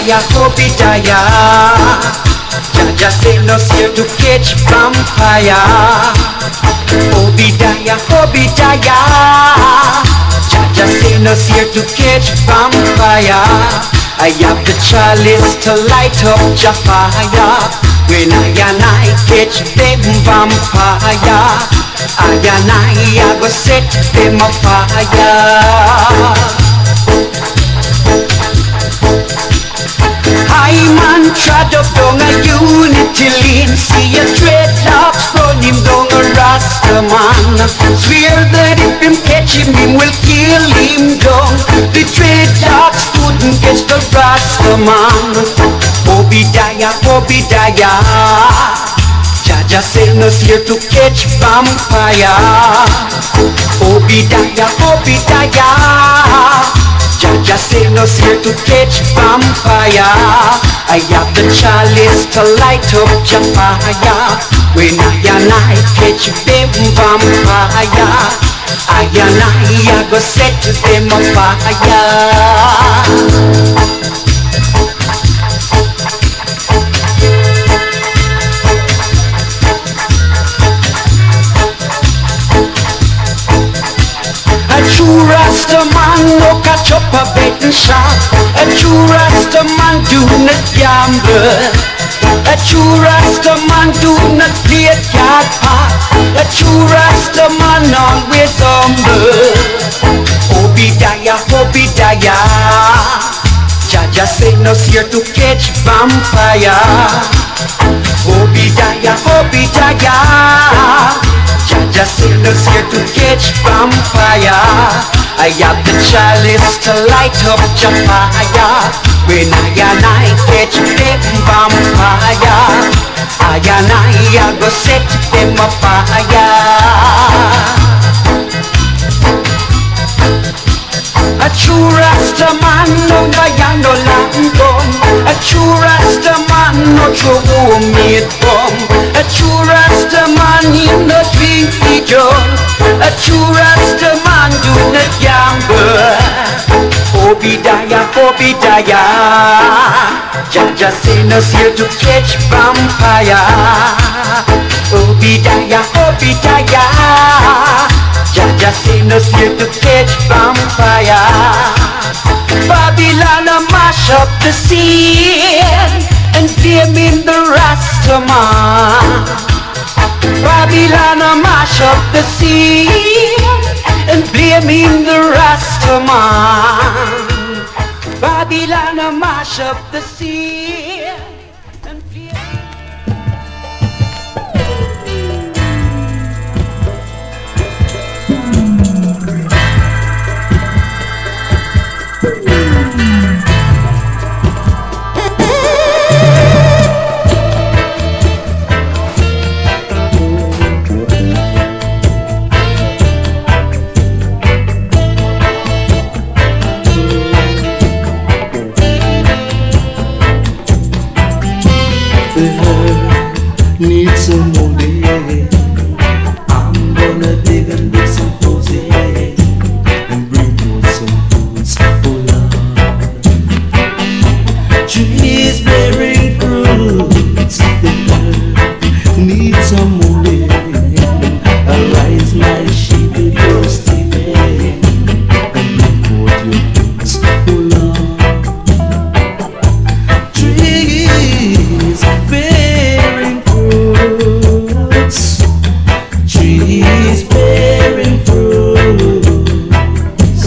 Obadiah, Obadiah. Jah send us here to catch vampire. Obadiah, Obadiah. Jah send us here to catch vampire. I have the chalice to light up Jah fire. When I catch them vampire, I go set them afire. I man trod up down a unity lane. See a dreadlocks run him down a Rasta man. Swear that if him catch him, him will kill him down. The dreadlocks couldn't catch the Rasta man. Obadiah, Obadiah. Jah send us here to catch vampire. Obadiah, Obadiah. Jah send us here to catch vampire. I have the chalice to light up Jah fire. When I catch them vampire, I go set them afire. A true Rasta man no catch up a betting shop. A true Rasta man do not gamble. A true Rasta man do not play card part. A true Rasta man always humble. Obadiah, Obadiah. Jah send us here to catch vampire. Obadiah, Obadiah. Jah send us here to catch vampire. I have the chalice to light up Jah fire. When I catch them vampire, I go set them afire. A true Rasta man no young no long gun. A true Rasta man no true homemade bomb. A true Rasta man he no drink the junk. A true Rasta man do not gamble. Obadiah, Obadiah. Jah send us here to catch vampire. Obadiah, Obadiah. Jah send us here to catch vampire. Babylon mash up the scene and blame in the Rasta man. Babylon mash up the scene and blame in the Rasta man. Babylon mash up the scene and blame. Need some more day. I'm gonna dig and dig some posy and bring forth some fruits for love. Trees bearing fruits, the earth needs some more rain. Arise, my sheep, with your stepping and bring forth your fruits for love. Trees bearing fruits, trees bearing fruits.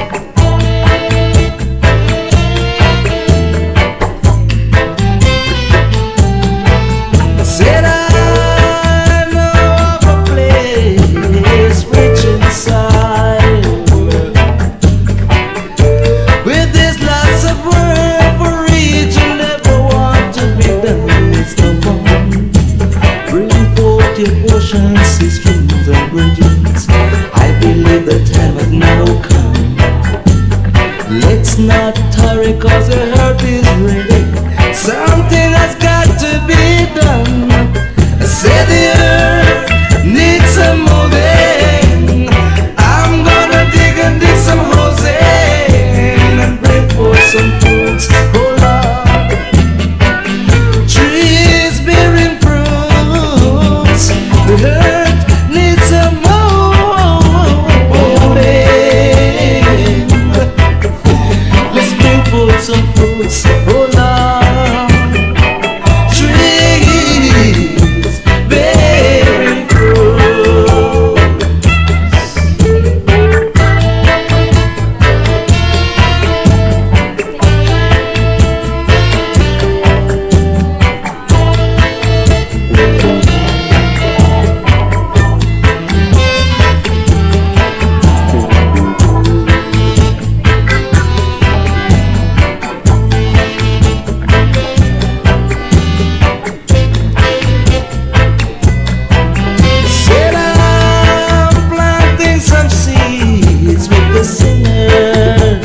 Said I know of a place rich inside where there's lots of work for each and every one to be done. It's the one. Bring forth your oceans, sea streams and bridges. I believe the time has now come. Let's not hurry, cause the earth is ready. Something has got to be done. I say the earth needs some moving. I'm gonna dig and dig some hosing and bring forth some fruits. Oh Lord. oh Lord, trees bearing fruit. Said I'm planting some seeds with the sinners.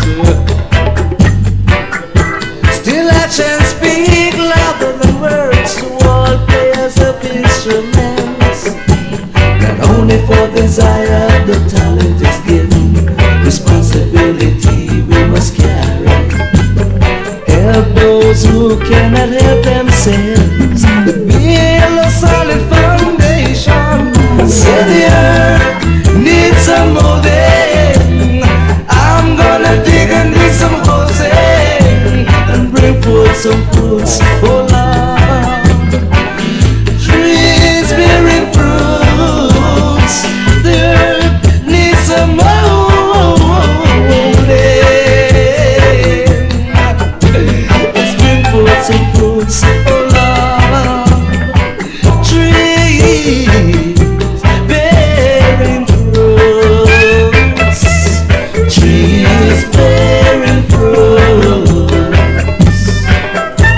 Still actions speak louder than words to all players of instruments. Not only for desire the talent is given, responsibility we must carry. Help those who cannot help themselves, build a solid foundation. Say the earth needs some molding. I'm gonna dig and dig some holes in and bring forth some fruits. Oh Lord, trees bearing fruits. The earth needs some molding. Let's bring forth some fruits. Oh Lord, trees bearing fruits. Trees bearing fruits.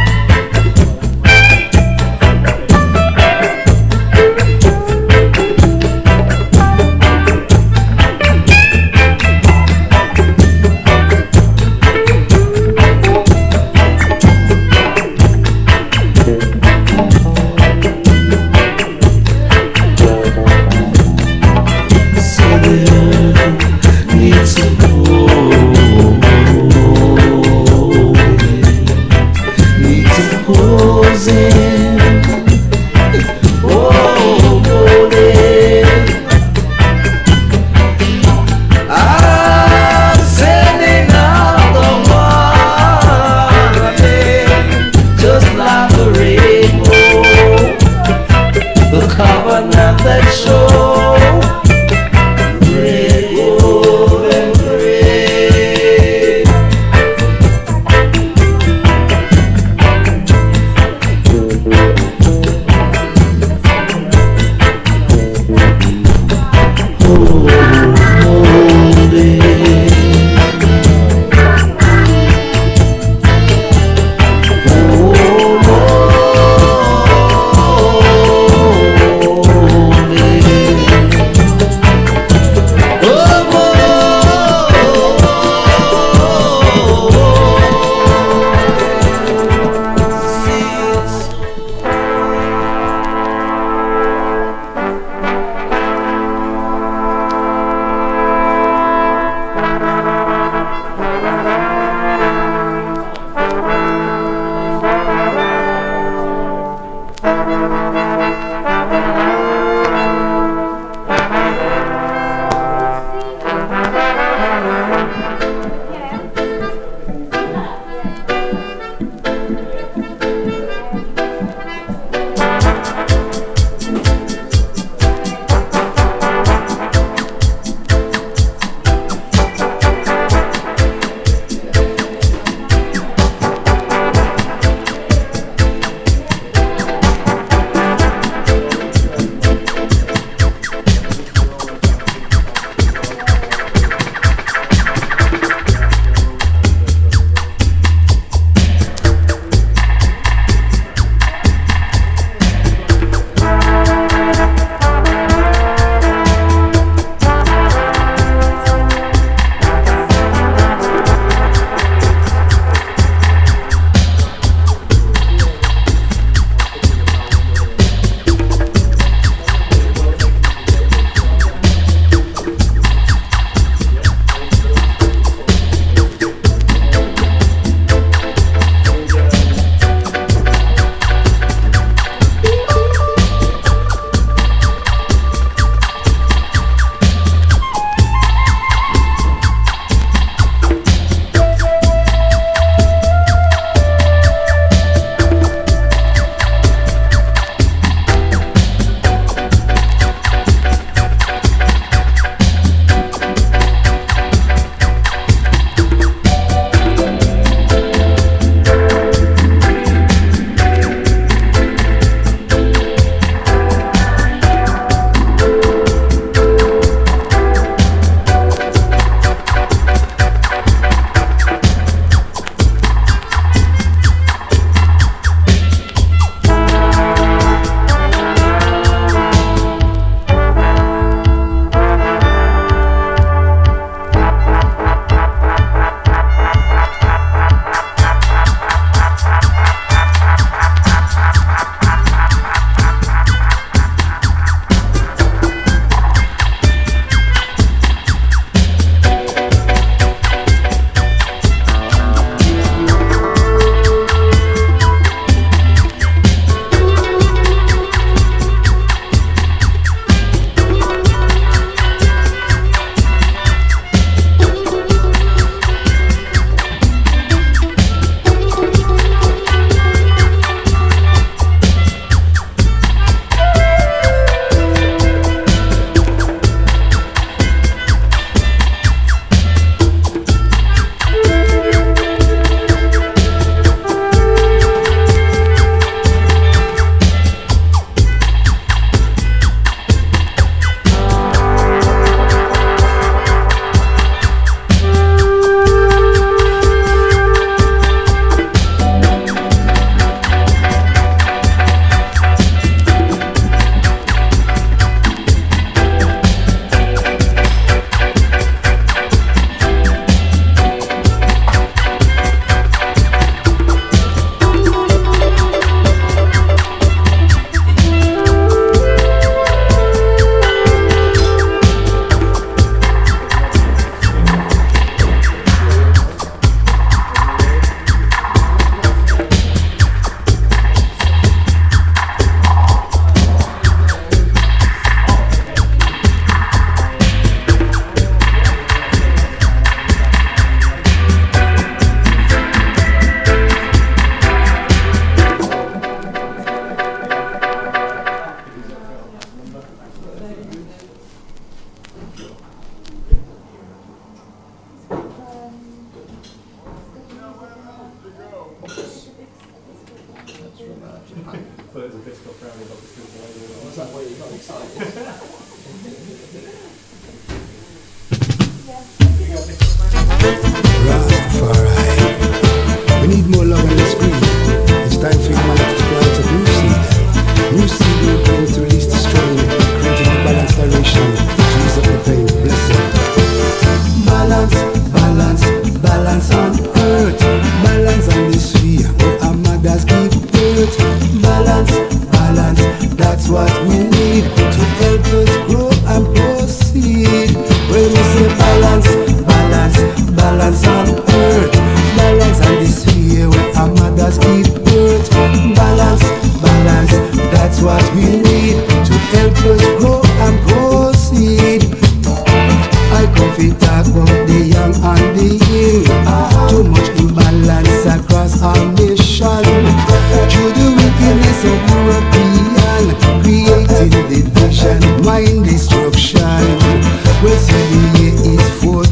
Rastafari. We need more love on the screen. It's time for human life to plant a new seed. New seed will bring to release the strain, creating a balanced direction to ease up the pain. Blessing. Balance, balance, balance on earth. Balance on this sphere where our mothers give birth. Balance, balance, that's what we need to help us grow and proceed. When we say balance, balance, balance on earth. Balance on this sphere where our mothers give birth. Balance, balance, that's what we need to help us grow and proceed. I come to talk about the young and the young. Too much imbalance across our nation. Through the wickedness of European, creating division, mind destruction. Well, see the year is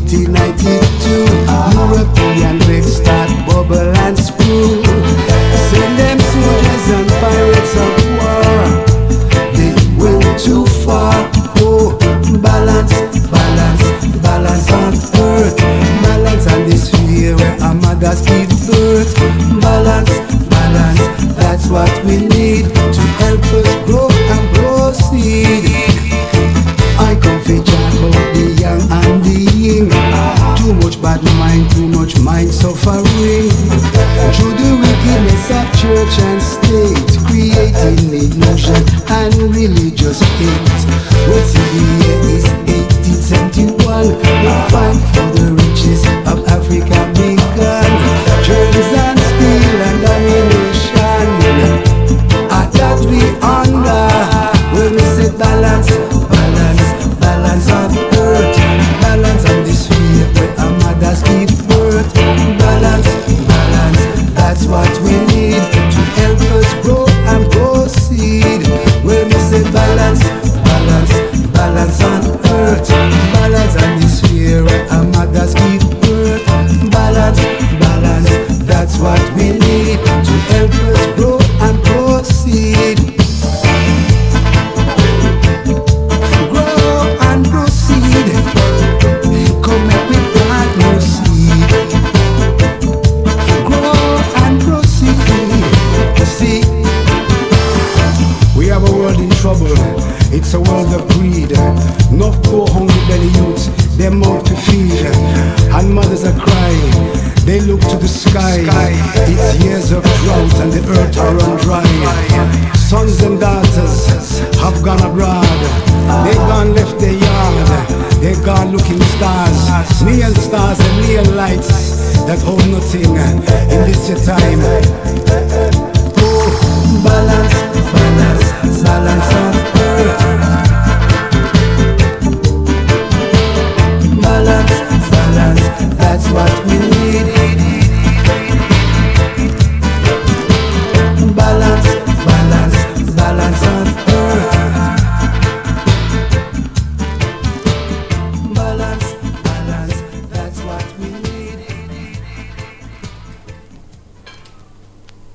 1492. European breaks start bubble and screw. Send them soldiers and pirates of war. They went too far. Oh, balance, balance, balance on earth. Balance on this sphere where our mothers give birth. Balance, balance, that's what we need to help us grow and proceed. I come to talk about the young and the young. Too much bad mind, too much mind suffering. Through the wickedness of church and state, creating illusion and religious hate. What's in the year is 1871. The fight for the riches of Africa began. Germs and steel and domination. At that we under. When we say balance, balance, balance on earth. Balance on this sphere where our mothers give birth. Balance, balance, that's what we need to help us grow and proceed. When we say balance, balance, balance on earth. Balance on this sphere where our mothers give birth. Balance, balance, that's what we need to help us grow and proceed. Grow and proceed. Come make we plant new seed. Grow and proceed. See, we have a world in trouble. It's a world of greed. Enough poor hungry belly youths, their mouth to feed. And mothers are crying, they look to the sky. It's years of drought and the earth are run dry. Sons and daughters have gone abroad. They gone left their yard. They gone looking stars. Neon stars and neon lights that hold nothing in this your time. Oh, balance, balance, balance on earth. Balance, balance, that's what we need. Balance, balance, balance on earth. Balance, balance, that's what we need.